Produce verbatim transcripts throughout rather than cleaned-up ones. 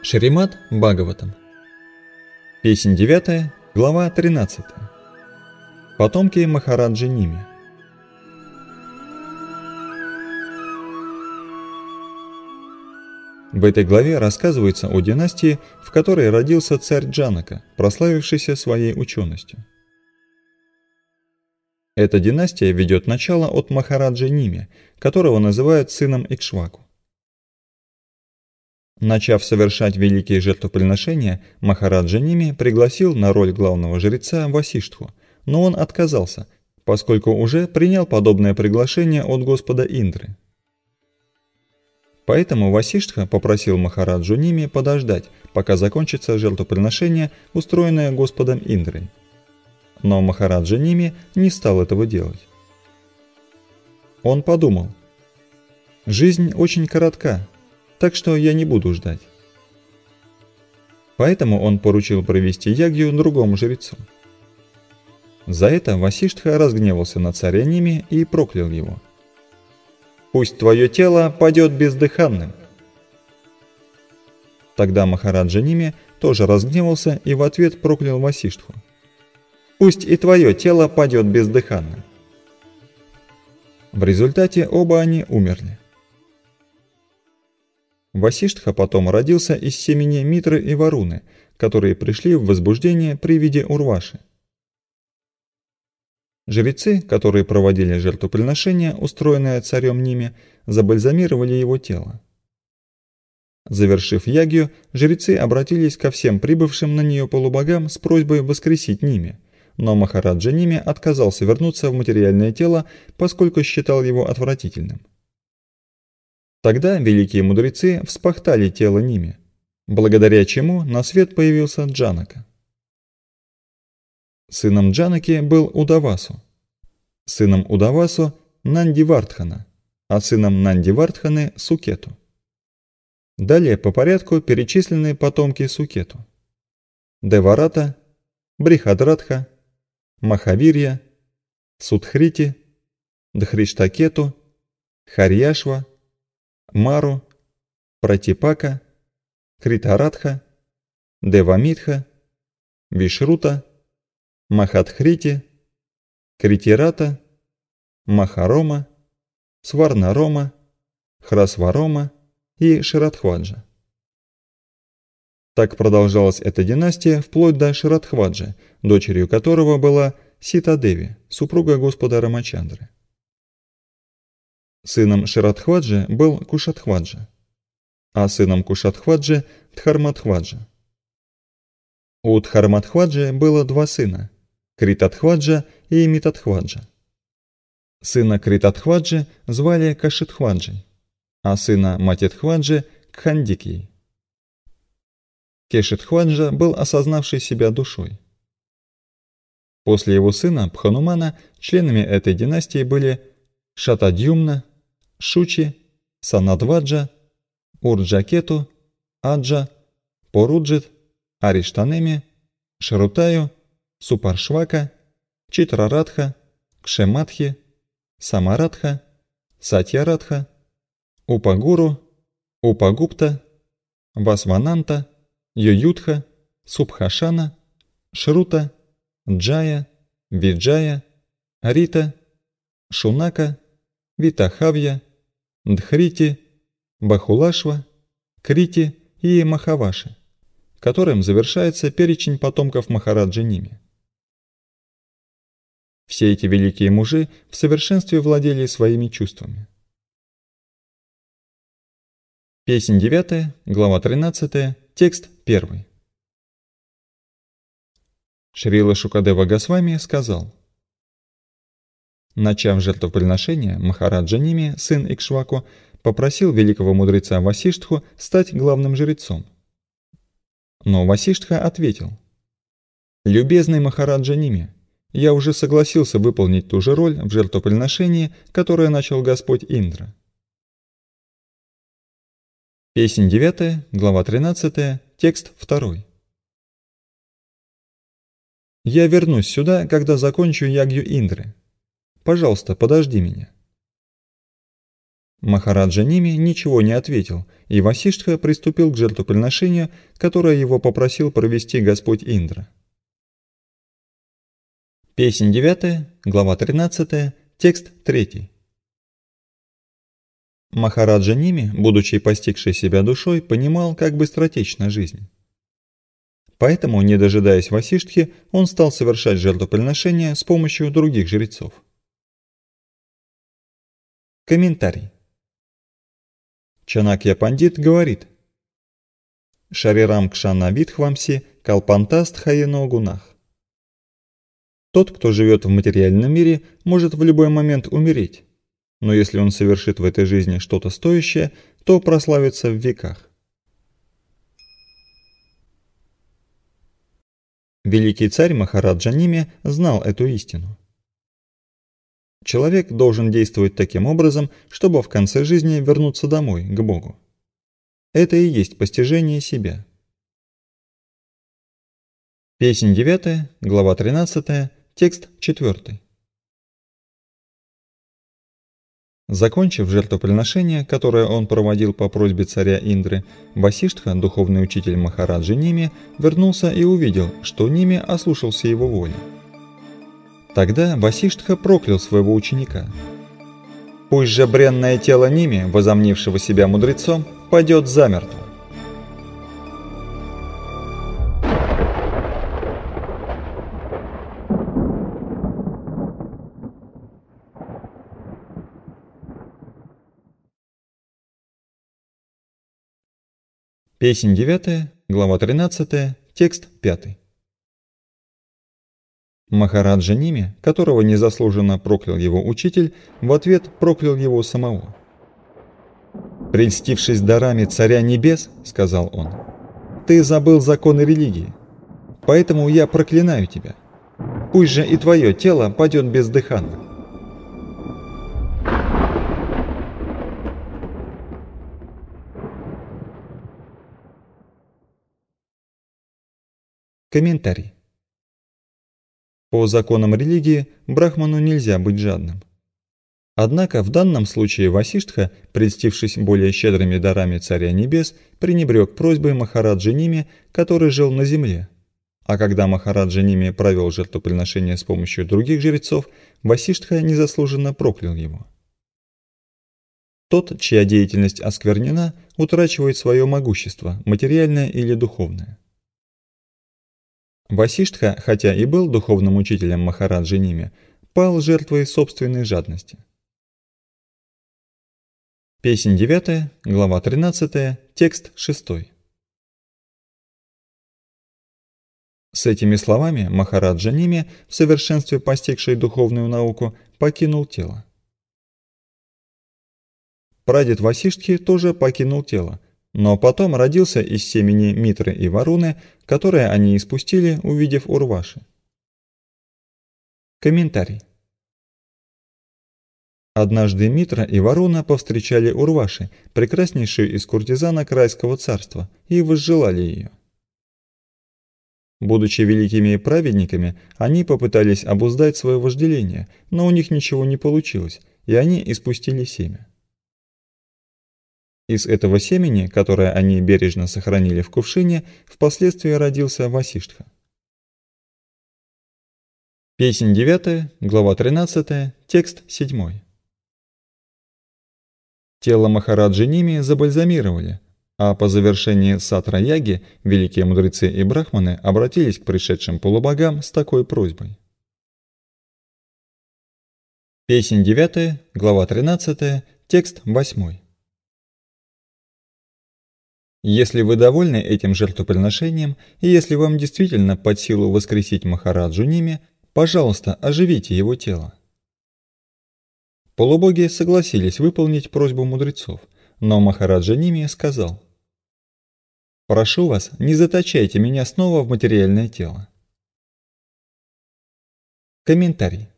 Шримад Бхагаватам. Песнь девятая, глава тринадцатая. Потомки Махараджи Ними. В этой главе рассказывается о династии, в которой родился царь Джанака, прославившийся своей ученостью. Эта династия ведет начало от Махараджи Ними, которого называют сыном Икшваку. Начав совершать великие жертвоприношения, Махараджа Ними пригласил на роль главного жреца Васиштху, но он отказался, поскольку уже принял подобное приглашение от Господа Индры. Поэтому Васиштха попросил Махараджу Ними подождать, пока закончится жертвоприношение, устроенное Господом Индрой. Но Махараджа Ними не стал этого делать. Он подумал: «Жизнь очень коротка, так что я не буду ждать». Поэтому он поручил провести ягью другому жрецу. За это Васиштха разгневался на царя Ними и проклял его. «Пусть твое тело падет бездыханным». Тогда Махараджа Ними тоже разгневался и в ответ проклял Васиштху. «Пусть и твое тело падет бездыханным». В результате оба они умерли. Васиштха потом родился из семени Митры и Варуны, которые пришли в возбуждение при виде Урваши. Жрецы, которые проводили жертвоприношение, устроенное царем Ними, забальзамировали его тело. Завершив ягью, жрецы обратились ко всем прибывшим на нее полубогам с просьбой воскресить Ними, но Махараджа Ними отказался вернуться в материальное тело, поскольку считал его отвратительным. Тогда великие мудрецы вспахтали тело Ними, благодаря чему на свет появился Джанака. Сыном Джанаки был Удавасу, сыном Удавасу – Нандивардхана, а сыном Нандивардханы – Сукету. Далее по порядку перечислены потомки Сукету: Деварата, Брихадратха, Махавирья, Судхрити, Дхриштакету, Харьяшва, Мару, Пратипака, Критаратха, Девамитха, Вишрута, Махадхрити, Критирата, Махарома, Сварнарома, Храсварома и Ширадхваджа. Так продолжалась эта династия вплоть до Ширадхваджа, дочерью которого была Сита-Деви, супруга Господа Рамачандры. Сыном Ширадхваджи был Кушадхваджа, а сыном Кушадхваджи – Дхармадхваджа. У Дхармадхваджи было два сына – Критадхваджа и Митадхваджа. Сына Критадхваджи звали Кашидхваджей, а сына Матидхваджи – Кхандикьей. Кешидхваджа был осознавший себя душой. После его сына Бханумана членами этой династии были Шатадьюмна, Шучи, Санадваджа, Урджакету, Аджа, Поруджит, Ариштанеми, Шарутаю, Супаршвака, Читрарадха, Кшематхи, Самарадха, Сатьярадха, Упагуру, Упагупта, Васвананта, Юютха, Субхашана, Шрута, Джая, Виджая, Рита, Шунака, Витахавья, Дхрити, Бахулашва, Крити и Махаваши, которым завершается перечень потомков Махараджи Ними. Все эти великие мужи в совершенстве владели своими чувствами. Песнь девятая, глава тринадцатая, текст первый. Шрила Шукадева Госвами сказал: начав жертвоприношение, Махараджа Ними, сын Икшваку, попросил великого мудреца Васиштху стать главным жрецом. Но Васиштха ответил: «Любезный Махараджа Ними, я уже согласился выполнить ту же роль в жертвоприношении, которое начал Господь Индра». Песнь девятая, глава тринадцатая, текст второй. «Я вернусь сюда, когда закончу ягью Индры. Пожалуйста, подожди меня». Махараджа Ними ничего не ответил и Васиштха приступил к жертвоприношению, которое его попросил провести Господь Индра. Песнь девятая, глава тринадцатая, текст третий. Махараджа Ними, будучи постигший себя душой, понимал, как быстротечна жизнь. Поэтому, не дожидаясь Васиштхи, он стал совершать жертвоприношения с помощью других жрецов. Комментарий. Чанакья Пандит говорит: «Шарирам кшана видхвамси калпантаст хаено гунах». Тот, кто живет в материальном мире, может в любой момент умереть, но если он совершит в этой жизни что-то стоящее, то прославится в веках. Великий царь Махараджа Ними знал эту истину. Человек должен действовать таким образом, чтобы в конце жизни вернуться домой, к Богу. Это и есть постижение себя. Песнь девятая, глава тринадцатая, текст четвертый. Закончив жертвоприношение, которое он проводил по просьбе царя Индры, Васиштха, духовный учитель Махараджи Ними, вернулся и увидел, что Ними ослушался его воли. Тогда Васиштха проклял своего ученика. «Пусть же бренное тело Ними, возомнившего себя мудрецом, падет замертво». Песнь девятая, глава тринадцатая, текст пятый. Махараджа Ними, которого незаслуженно проклял его учитель, в ответ проклял его самого. «Прельстившись дарами царя небес, — сказал он, — ты забыл законы религии, поэтому я проклинаю тебя. Пусть же и твое тело падет бездыханно». Комментарий. По законам религии брахману нельзя быть жадным. Однако в данном случае Васиштха, прельстившись более щедрыми дарами царя небес, пренебрег просьбой Махараджи Ними, который жил на земле. А когда Махараджа Ними провел жертвоприношение с помощью других жрецов, Васиштха незаслуженно проклял его. Тот, чья деятельность осквернена, утрачивает свое могущество, материальное или духовное. Васиштха, хотя и был духовным учителем Махараджи Ними, пал жертвой собственной жадности. Песнь девятая, глава тринадцатая, текст шестой. С этими словами Махараджа Ними, в совершенстве постигший духовную науку, покинул тело. Прадед Васиштхи тоже покинул тело, но потом родился из семени Митры и Варуны, которое они испустили, увидев Урваши. Комментарий. Однажды Митра и Варуна повстречали Урваши, прекраснейшую из куртизанок райского царства, и возжелали ее. Будучи великими праведниками, они попытались обуздать свое вожделение, но у них ничего не получилось, и они испустили семя. Из этого семени, которое они бережно сохранили в кувшине, впоследствии родился Васиштха. Песнь девятая, глава тринадцатая, текст седьмой. Тело Махараджи Ними забальзамировали, а по завершении сатра-яги великие мудрецы и брахманы обратились к пришедшим полубогам с такой просьбой. Песнь девятая, глава тринадцатая, текст восьмой. Если вы довольны этим жертвоприношением, и если вам действительно под силу воскресить Махараджу Ними, пожалуйста, оживите его тело. Полубоги согласились выполнить просьбу мудрецов, но Махараджа Ними сказал: «Прошу вас, не заточайте меня снова в материальное тело». Комментарий.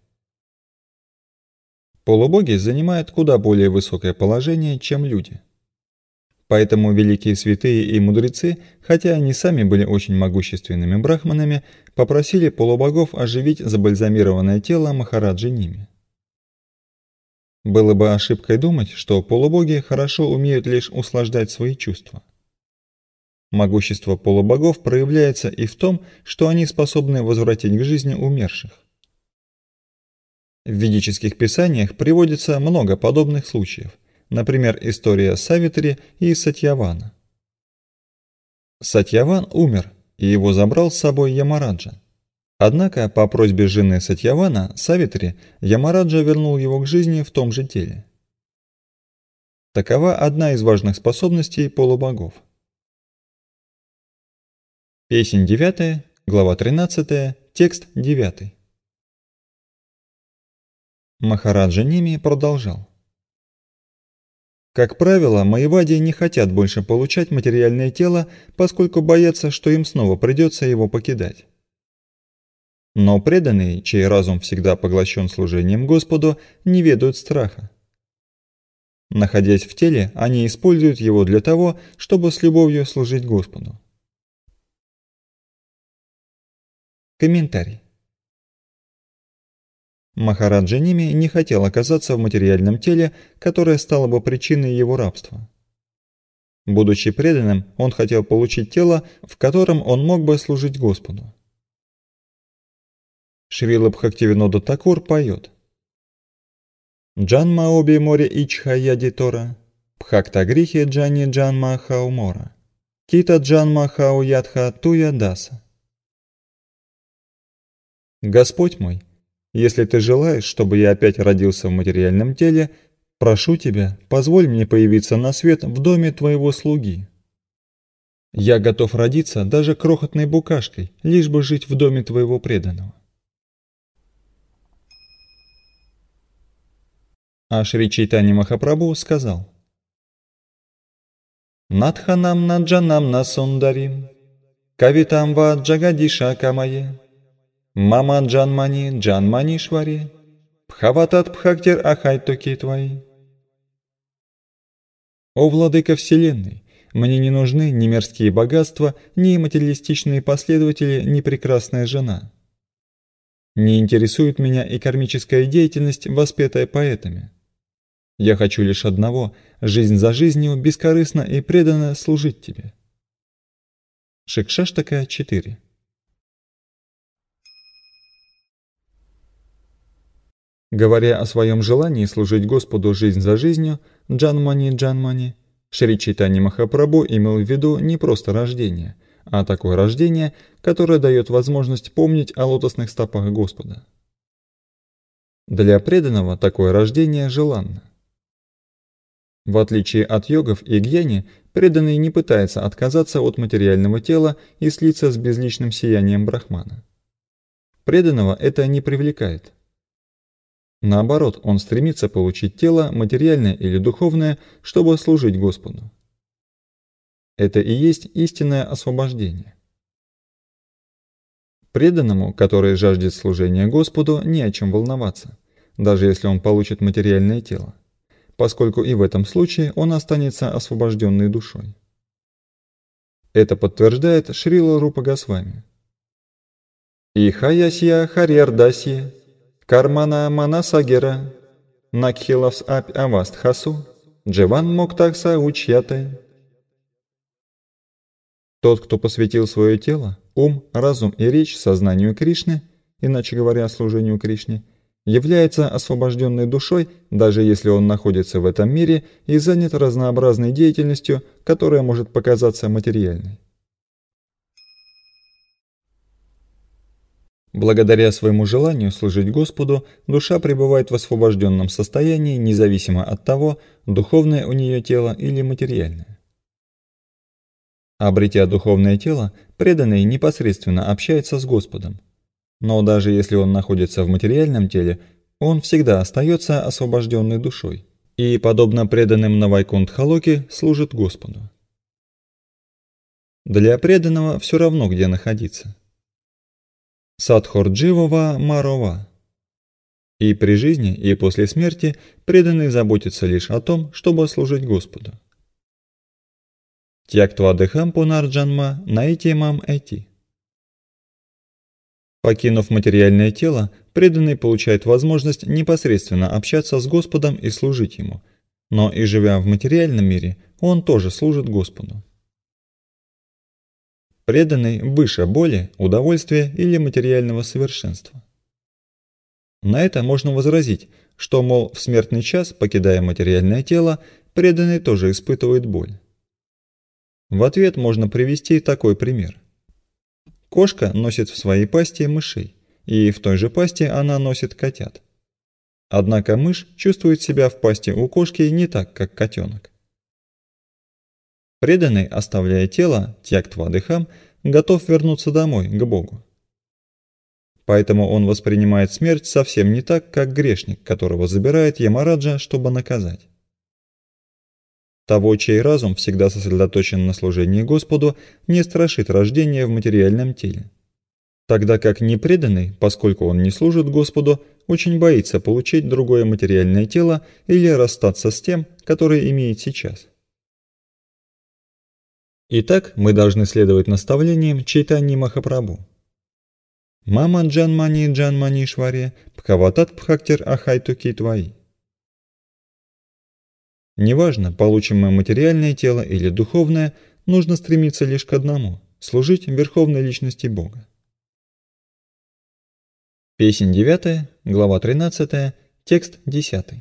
Полубоги занимают куда более высокое положение, чем люди. Поэтому великие святые и мудрецы, хотя они сами были очень могущественными брахманами, попросили полубогов оживить забальзамированное тело Махараджи Ними. Было бы ошибкой думать, что полубоги хорошо умеют лишь услаждать свои чувства. Могущество полубогов проявляется и в том, что они способны возвратить к жизни умерших. В ведических писаниях приводится много подобных случаев, например, история Савитри и Сатьявана. Сатьяван умер, и его забрал с собой Ямараджа. Однако, по просьбе жены Сатьявана, Савитри, Ямараджа вернул его к жизни в том же теле. Такова одна из важных способностей полубогов. Песнь девятая, глава тринадцатая, текст девятый. Махараджа Ними продолжал. Как правило, майявади не хотят больше получать материальное тело, поскольку боятся, что им снова придется его покидать. Но преданные, чей разум всегда поглощен служением Господу, не ведают страха. Находясь в теле, они используют его для того, чтобы с любовью служить Господу. Комментарий. Махараджа Ними не хотел оказаться в материальном теле, которое стало бы причиной его рабства. Будучи преданным, он хотел получить тело, в котором он мог бы служить Господу. Шрила Бхактивинода Такур поет: Джанма оби море ичха ядитора, Бхакта грихи джани джанма хаумора, Кита джанма хау ядха туя даса. Господь мой, если ты желаешь, чтобы я опять родился в материальном теле, прошу тебя, позволь мне появиться на свет в доме твоего слуги. Я готов родиться даже крохотной букашкой, лишь бы жить в доме твоего преданного. А Шри Чайтанья Махапрабху сказал: Надханам наджанам насундарим, кавитам ва джагадиша камае, мама джанмани джанманишвари, пхаватат пхактир ахайтоки твои. О владыка вселенной, мне не нужны ни мирские богатства, ни материалистичные последователи, ни прекрасная жена. Не интересует меня и кармическая деятельность, воспетая поэтами. Я хочу лишь одного – жизнь за жизнью, бескорыстно и преданно служить тебе. Шикшаштака четыре. Говоря о своем желании служить Господу жизнь за жизнью, Джанмани Джанмани, Шри Чайтанья Махапрабху имел в виду не просто рождение, а такое рождение, которое дает возможность помнить о лотосных стопах Господа. Для преданного такое рождение желанно. В отличие от йогов и гьяни, преданный не пытается отказаться от материального тела и слиться с безличным сиянием Брахмана. Преданного это не привлекает. Наоборот, он стремится получить тело, материальное или духовное, чтобы служить Господу. Это и есть истинное освобождение. Преданному, который жаждет служения Господу, не о чем волноваться, даже если он получит материальное тело, поскольку и в этом случае он останется освобожденной душой. Это подтверждает Шрила Рупа Госвами. Ихаясья харьярдасья, кармана манасагера, накхилавс ап авастхасу, дживан моктакса учьятай. Тот, кто посвятил свое тело, ум, разум и речь сознанию Кришны, иначе говоря, служению Кришне, является освобожденной душой, даже если он находится в этом мире и занят разнообразной деятельностью, которая может показаться материальной. Благодаря своему желанию служить Господу, душа пребывает в освобожденном состоянии, независимо от того, духовное у нее тело или материальное. Обретя духовное тело, преданный непосредственно общается с Господом. Но даже если он находится в материальном теле, он всегда остается освобожденной душой и, подобно преданным на Вайкунтха-локе, служит Господу. Для преданного все равно, где находиться. Садхордживава Марова. И при жизни, и после смерти преданный заботится лишь о том, чтобы служить Господу. Тяктва дехам пунарджанма наити мам эти. Покинув материальное тело, преданный получает возможность непосредственно общаться с Господом и служить Ему, но и живя в материальном мире, он тоже служит Господу. Преданный выше боли, удовольствия или материального совершенства. На это можно возразить, что, мол, в смертный час, покидая материальное тело, преданный тоже испытывает боль. В ответ можно привести такой пример. Кошка носит в своей пасти мышей, и в той же пасти она носит котят. Однако мышь чувствует себя в пасти у кошки не так, как котенок. Преданный, оставляя тело, тьяктва-дыхам, готов вернуться домой, к Богу. Поэтому он воспринимает смерть совсем не так, как грешник, которого забирает Ямараджа, чтобы наказать. Того, чей разум всегда сосредоточен на служении Господу, не страшит рождение в материальном теле. Тогда как непреданный, поскольку он не служит Господу, очень боится получить другое материальное тело или расстаться с тем, которое имеет сейчас. Итак, мы должны следовать наставлениям Чайтаньи Махапрабху. Мама Джанмани Джанмани Шваре, Пхаватат Пхактир Ахайтуки Тваи. Неважно, получим мы материальное тело или духовное, нужно стремиться лишь к одному – служить Верховной Личности Бога. Песнь девятая, глава тринадцатая, текст десятый.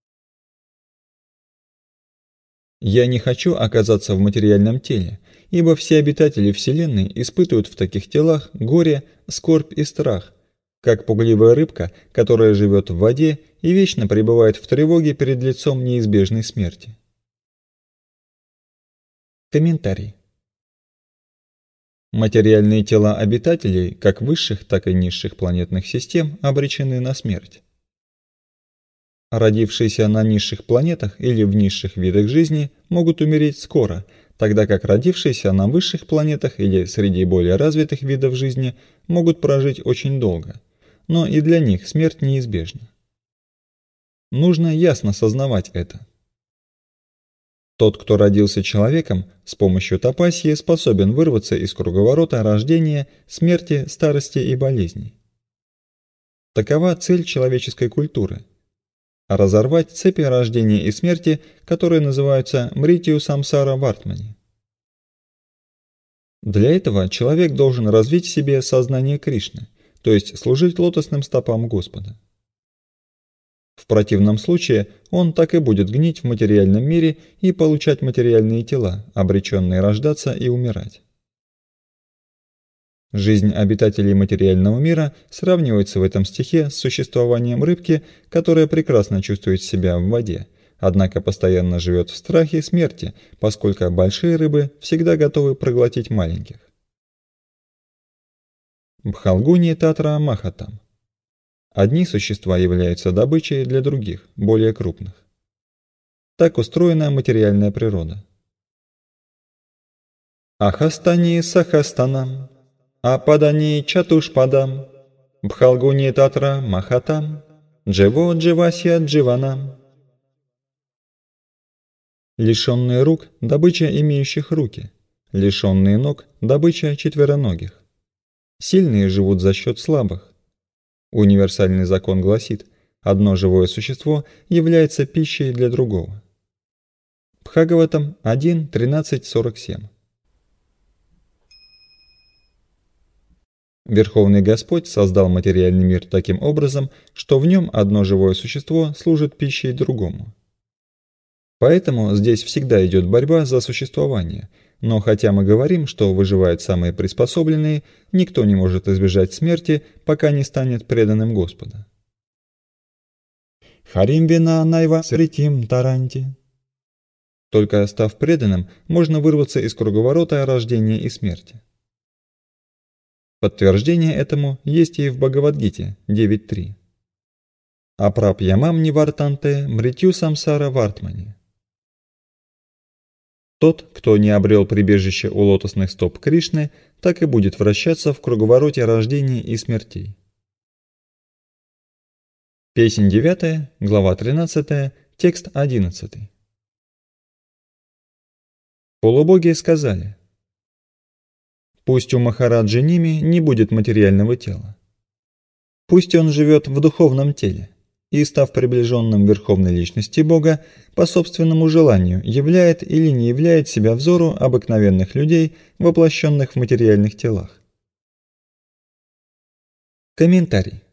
«Я не хочу оказаться в материальном теле, ибо все обитатели Вселенной испытывают в таких телах горе, скорбь и страх, как пугливая рыбка, которая живет в воде и вечно пребывает в тревоге перед лицом неизбежной смерти». Комментарий. Материальные тела обитателей, как высших, так и низших планетных систем, обречены на смерть. Родившиеся на низших планетах или в низших видах жизни могут умереть скоро, тогда как родившиеся на высших планетах или среди более развитых видов жизни могут прожить очень долго, но и для них смерть неизбежна. Нужно ясно сознавать это. Тот, кто родился человеком, с помощью тапасьи способен вырваться из круговорота рождения, смерти, старости и болезней. Такова цель человеческой культуры. Разорвать цепи рождения и смерти, которые называются мритью самсара вартмани. Для этого человек должен развить в себе сознание Кришны, то есть служить лотосным стопам Господа. В противном случае он так и будет гнить в материальном мире и получать материальные тела, обреченные рождаться и умирать. Жизнь обитателей материального мира сравнивается в этом стихе с существованием рыбки, которая прекрасно чувствует себя в воде, однако постоянно живет в страхе смерти, поскольку большие рыбы всегда готовы проглотить маленьких. Бхалгуни Татра Махатам. Одни существа являются добычей для других, более крупных. Так устроена материальная природа. Ахастани Сахастанам, Ападани Чатушпадам, Бхалгуни Татра Махатам, Джево Дживасья Дживанам. Лишенные рук – добыча имеющих руки, лишенные ног – добыча четвероногих. Сильные живут за счет слабых. Универсальный закон гласит, одно живое существо является пищей для другого. Бхагаватам один тринадцать сорок семь. Верховный Господь создал материальный мир таким образом, что в нем одно живое существо служит пищей другому. Поэтому здесь всегда идет борьба за существование, но хотя мы говорим, что выживают самые приспособленные, никто не может избежать смерти, пока не станет преданным Господа. Харим вина найва сритим таранти. Только став преданным, можно вырваться из круговорота рождения и смерти. Подтверждение этому есть и в Бхагавад-гите девять три. Апрапьямам нивартанте мритью самсара вартмани. Тот, кто не обрел прибежище у лотосных стоп Кришны, так и будет вращаться в круговороте рождений и смертей. Песнь девятая, глава тринадцатая, текст одиннадцатый. Полубоги сказали: «Пусть у Махараджи Ними не будет материального тела. Пусть он живет в духовном теле и, став приближенным верховной личности Бога, по собственному желанию являет или не являет себя взору обыкновенных людей, воплощенных в материальных телах. Комментарий.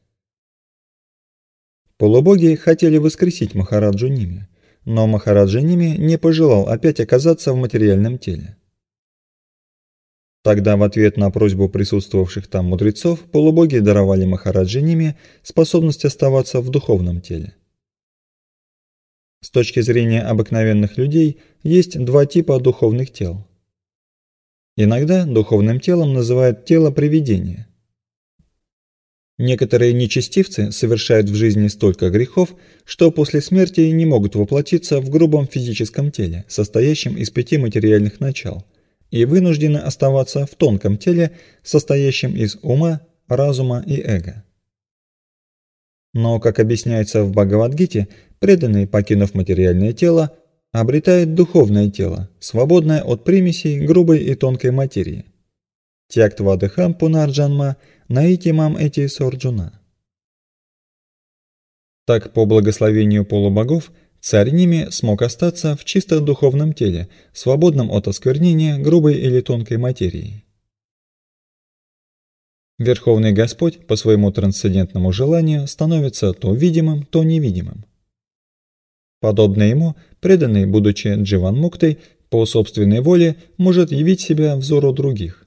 Полубоги хотели воскресить Махараджу Ними, но Махараджа Ними не пожелал опять оказаться в материальном теле. Тогда в ответ на просьбу присутствовавших там мудрецов полубоги даровали Махараджа Ними способность оставаться в духовном теле. С точки зрения обыкновенных людей есть два типа духовных тел. Иногда духовным телом называют тело привидения. Некоторые нечестивцы совершают в жизни столько грехов, что после смерти не могут воплотиться в грубом физическом теле, состоящем из пяти материальных начал, и вынуждены оставаться в тонком теле, состоящем из ума, разума и эго. Но, как объясняется в Бхагавад-гите, преданный, покинув материальное тело, обретает духовное тело, свободное от примесей грубой и тонкой материи. Тяктвадыхам пунарджанма наити мам эти сорджуна. Так, по благословению полубогов, царь Ними смог остаться в чисто духовном теле, свободном от осквернения грубой или тонкой материи. Верховный Господь по своему трансцендентному желанию становится то видимым, то невидимым. Подобно ему, преданный, будучи дживан-муктой, по собственной воле может явить себя взору других.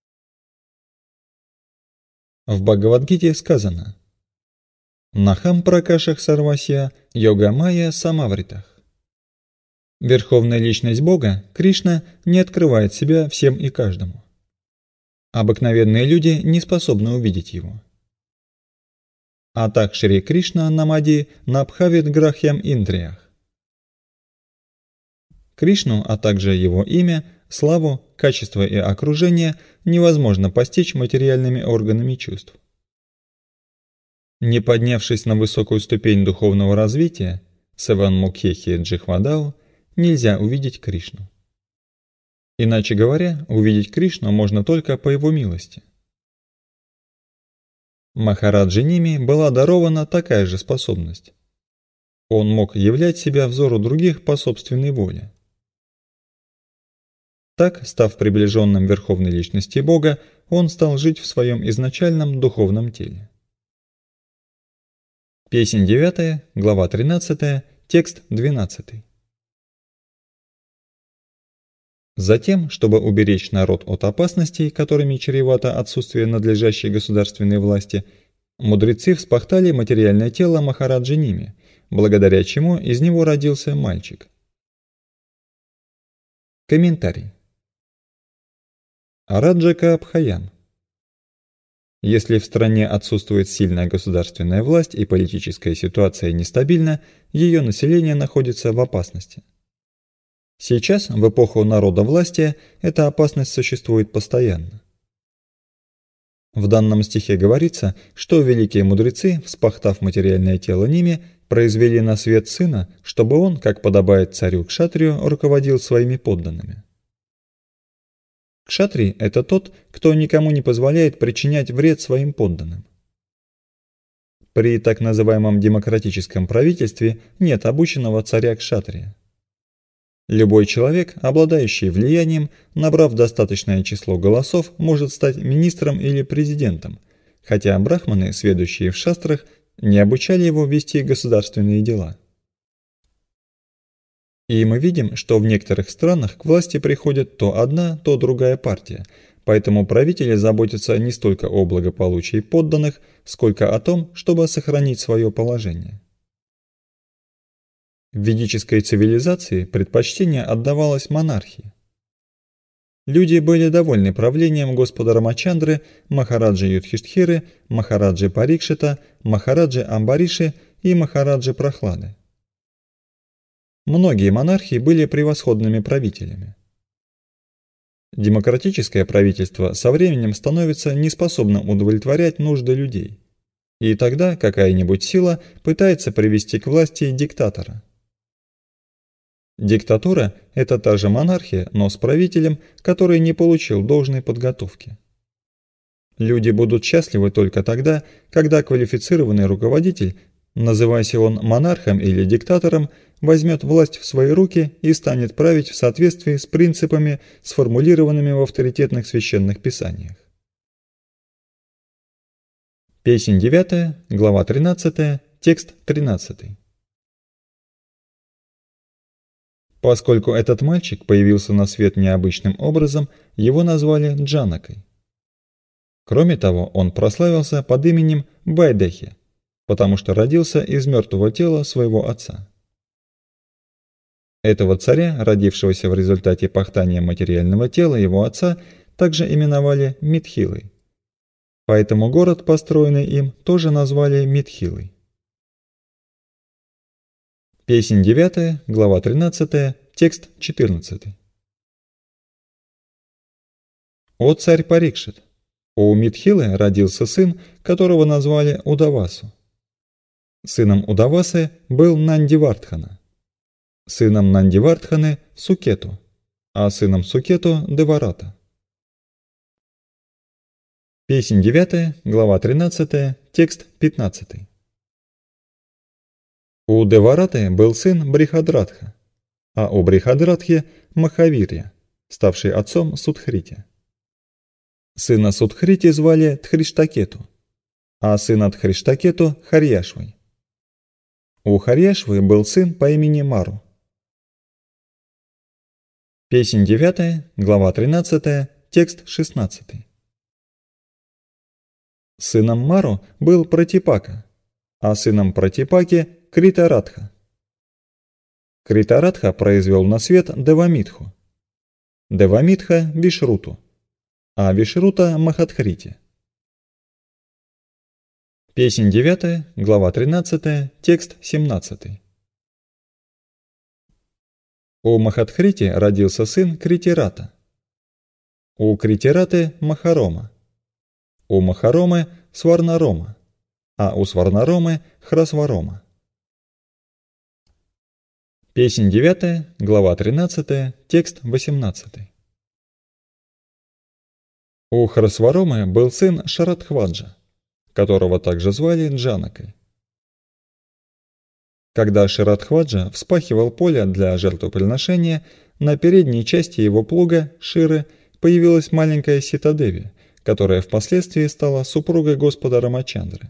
В Бхагавад-гите сказано: «Нахам пракашах сарвасья йога-майя самавритах». Верховная личность Бога, Кришна, не открывает себя всем и каждому. Обыкновенные люди не способны увидеть его. А так Шри Кришна намади напхавит грахьям индриях. Кришну, а также его имя, славу, качество и окружение невозможно постичь материальными органами чувств. Не поднявшись на высокую ступень духовного развития, Саванмукхехи Джихвадау, нельзя увидеть Кришну. Иначе говоря, увидеть Кришну можно только по его милости. Махараджи Ними была дарована такая же способность. Он мог являть себя взору других по собственной воле. Так, став приближенным верховной личности Бога, он стал жить в своем изначальном духовном теле. Песнь девятая, глава тринадцатая, текст двенадцатый. Затем, чтобы уберечь народ от опасностей, которыми чревато отсутствие надлежащей государственной власти, мудрецы вспахтали материальное тело Махараджи Ними, благодаря чему из него родился мальчик. Комментарий. Араджака Абхаян. Если в стране отсутствует сильная государственная власть и политическая ситуация нестабильна, ее население находится в опасности. Сейчас, в эпоху народовластия, эта опасность существует постоянно. В данном стихе говорится, что великие мудрецы, вспахтав материальное тело Ними, произвели на свет сына, чтобы он, как подобает царю-кшатрию, руководил своими подданными. Кшатрий – это тот, кто никому не позволяет причинять вред своим подданным. При так называемом демократическом правительстве нет обученного царя-кшатрия. Любой человек, обладающий влиянием, набрав достаточное число голосов, может стать министром или президентом, хотя брахманы, сведущие в шастрах, не обучали его вести государственные дела. И мы видим, что в некоторых странах к власти приходит то одна, то другая партия, поэтому правители заботятся не столько о благополучии подданных, сколько о том, чтобы сохранить свое положение. В ведической цивилизации предпочтение отдавалось монархии. Люди были довольны правлением Господа Рамачандры, Махараджи Юдхиштхиры, Махараджи Парикшита, Махараджи Амбариши и Махараджи Прохлады. Многие монархи были превосходными правителями. Демократическое правительство со временем становится неспособным удовлетворять нужды людей, и тогда какая-нибудь сила пытается привести к власти диктатора. Диктатура – это та же монархия, но с правителем, который не получил должной подготовки. Люди будут счастливы только тогда, когда квалифицированный руководитель, называйся он монархом или диктатором, возьмет власть в свои руки и станет править в соответствии с принципами, сформулированными в авторитетных священных писаниях. Песнь девятая, глава тринадцатая, текст тринадцатый. Поскольку этот мальчик появился на свет необычным образом, его назвали Джанакой. Кроме того, он прославился под именем Байдехи, потому что родился из мертвого тела своего отца. Этого царя, родившегося в результате пахтания материального тела его отца, также именовали Митхилой. Поэтому город, построенный им, тоже назвали Митхилой. Песнь девятая, глава тринадцатая, текст четырнадцатый. О царь Парикшит! У Митхилы родился сын, которого назвали Удавасу. Сыном Удавасы был Нандивардхана. Сыном Нандивардханы – Сукету, а сыном Сукету – Деварата. Песнь девятая, глава тринадцатая, текст пятнадцатый. У Девараты был сын Брихадратха, а у Брихадратхи – Махавирья, ставший отцом Судхрити. Сына Судхрити звали Тхриштакету, а сына Тхриштакету – Харьяшвой. У Харьяшвы был сын по имени Мару. Песнь девятая, глава тринадцатая, текст шестнадцатый. Сыном Мару был Пратипака, а сыном Пратипаки – Критаратха. Критаратха произвел на свет Девамитху, Девамитха – Вишруту, а Вишрута – Махатхрити. Песнь девятая, глава тринадцатая, текст семнадцатый. У Махатхрити родился сын Критирата. У Критираты – Махарома. У Махаромы – Сварнарома, а у Сварнаромы – Храсварома. Песнь девятая, глава тринадцатая, текст восемнадцатый. У Храсваромы был сын Шарадхваджа, которого также звали Джанакой. Когда Шарадхваджа вспахивал поле для жертвоприношения, на передней части его плуга, Ширы, появилась маленькая Ситадеви, которая впоследствии стала супругой Господа Рамачандры.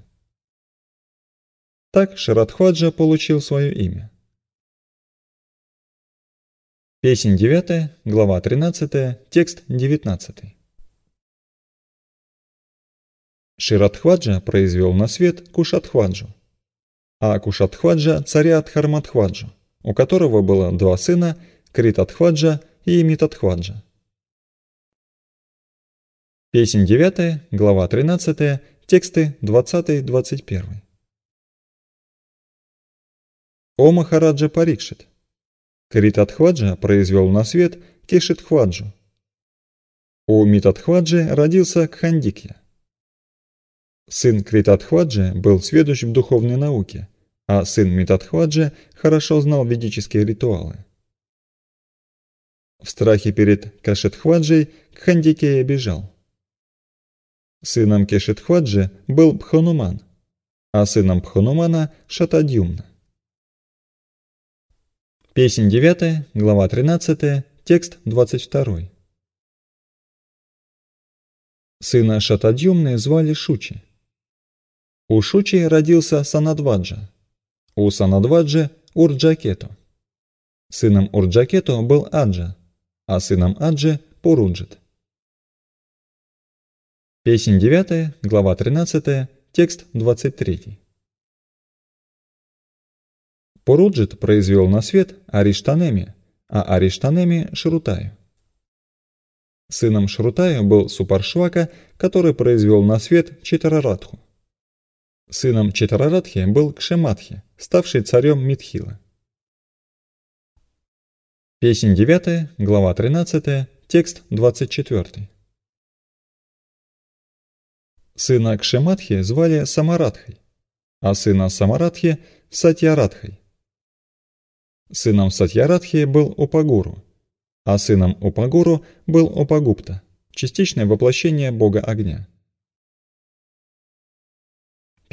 Так Шарадхваджа получил свое имя. Песнь девятая, глава тринадцатая, текст девятнадцатый. Ширадхваджа произвел на свет Кушадхваджу, а Кушадхваджа царя Дхармадхваджу, у которого было два сына Критадхваджа и Митадхваджа. Песнь девятая, глава тринадцатая, тексты двадцатый-двадцать первый. О Махараджа Парикшит! Критадхваджа произвел на свет Кешитхваджу. У Митадхваджи родился Кхандикья. Сын Критадхваджи был сведущ в духовной науке, а сын Митадхваджи хорошо знал ведические ритуалы. В страхе перед Кашитхваджей Кхандикья бежал. Сыном Кешитхваджи был Пхануман, а сыном Пханумана – Шатадьюмна. Песнь девятая, глава тринадцатая, текст двадцать второй. Сына Шатадьюмны звали Шучи. У Шучи родился Санадваджа, у Санадваджи – Урджакету. Сыном Урджакету был Аджа, а сыном Аджи – Пуруджит. Песнь девятая, глава тринадцатая, текст двадцать третий. Пуруджит произвел на свет Ариштанеми, а Ариштанеми – Шрутаю. Сыном Шрутаю был Супаршвака, который произвел на свет Читрарадху. Сыном Читрарадхи был Кшематхи, ставший царем Митхилы. Песнь девятая, глава тринадцатая, текст двадцать четвёртый. Сына Кшематхи звали Самарадхой, а сына Самарадхи – Сатьярадхой. Сыном Сатьярадхи был Упагуру, а сыном Упагуру был Упагупта, частичное воплощение бога огня.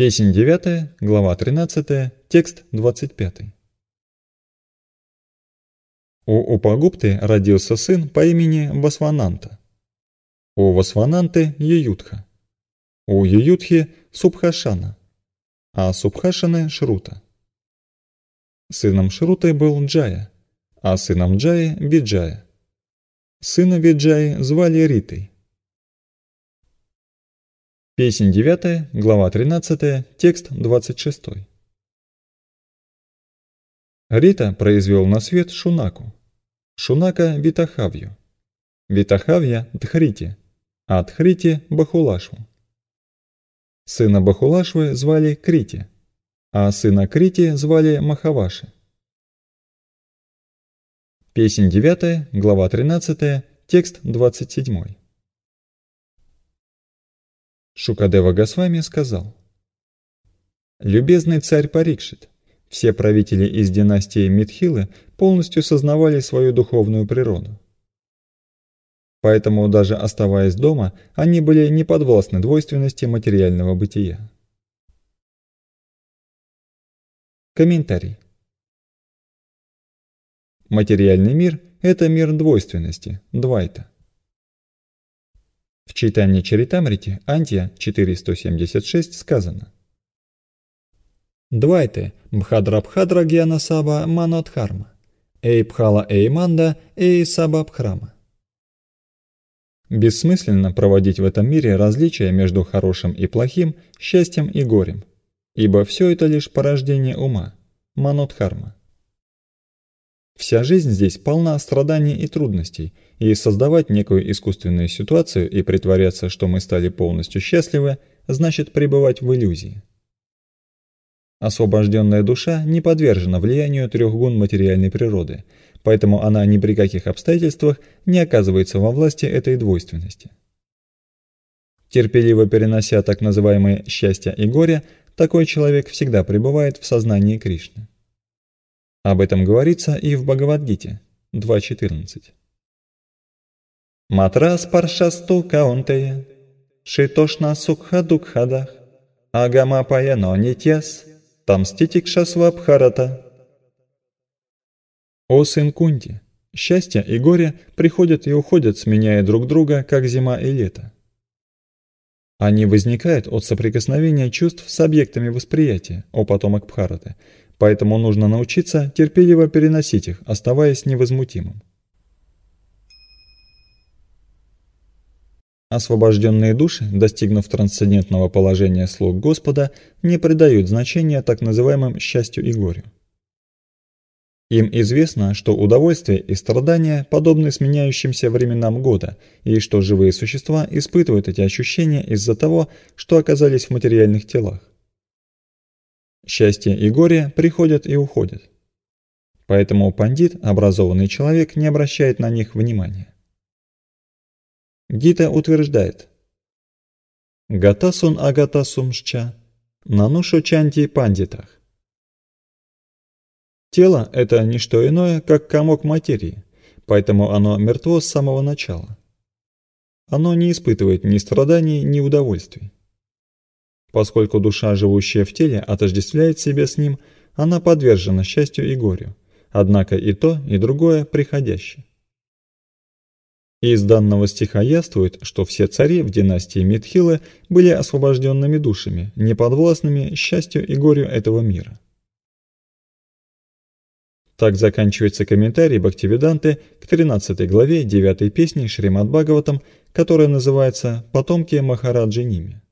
Песнь девятая, глава тринадцатая, текст двадцать пятый. У Упагупты родился сын по имени Васвананта. У Васвананты – Юютха. У Юютхи – Субхашана, а Субхашаны – Шрута. Сыном Шруты был Джая, а сыном Джаи – Виджая. Сына Виджаи звали Ритой. Песнь девятая, глава тринадцатая, текст двадцать шестой. Рита произвел на свет Шунаку, Шунака – Витахавью, Витахавья – Дхрити, а Дхрити – Бахулашву. Сына Бахулашвы звали Крити, а сына Крити звали Махаваши. Песнь девятая, глава тринадцатая, текст двадцать седьмой. Шукадева Госвами сказал: «Любезный царь Парикшит, все правители из династии Митхилы полностью сознавали свою духовную природу. Поэтому, даже оставаясь дома, они были не подвластны двойственности материального бытия». Комментарий. Материальный мир – это мир двойственности, двайта. В Чайтанья Чаритамрите, Антья четыре сто семьдесят шесть сказано: «Двайте бхадра-бхадра гьяна-саба манодхарма, эй пхала эй манда эй саба-бхрама». Бессмысленно проводить в этом мире различия между хорошим и плохим, счастьем и горем, ибо все это лишь порождение ума, манодхарма. Вся жизнь здесь полна страданий и трудностей, и создавать некую искусственную ситуацию и притворяться, что мы стали полностью счастливы, значит пребывать в иллюзии. Освобожденная душа не подвержена влиянию трех гун материальной природы, поэтому она ни при каких обстоятельствах не оказывается во власти этой двойственности. Терпеливо перенося так называемые счастья и горе, такой человек всегда пребывает в сознании Кришны. Об этом говорится и в Бхагавад-гите два четырнадцать. «Матра спаршасту каунтея, шитошна сукха дукхадах, агама паяно нитьяс, тамститикшасва бхарата». О сын Кунти, счастье и горе приходят и уходят, сменяя друг друга, как зима и лето. Они возникают от соприкосновения чувств с объектами восприятия, о потомок Бхараты, поэтому нужно научиться терпеливо переносить их, оставаясь невозмутимым. Освобожденные души, достигнув трансцендентного положения слуг Господа, не придают значения так называемым счастью и горю. Им известно, что удовольствие и страдания подобны сменяющимся временам года, и что живые существа испытывают эти ощущения из-за того, что оказались в материальных телах. Счастье и горе приходят и уходят. Поэтому пандит, образованный человек, не обращает на них внимания. Гита утверждает: «Гатасун агатасум шча, нанушу чанти пандитах». Тело – это не что иное, как комок материи, поэтому оно мертво с самого начала. Оно не испытывает ни страданий, ни удовольствий. Поскольку душа, живущая в теле, отождествляет себя с ним, она подвержена счастью и горю, однако и то, и другое приходящее. Из данного стиха явствует, что все цари в династии Митхилы были освобожденными душами, неподвластными счастью и горю этого мира. Так заканчивается комментарий Бхактивиданты к тринадцатой главе девятой песни Шримад Бхагаватам, которая называется «Потомки Махараджи Ними».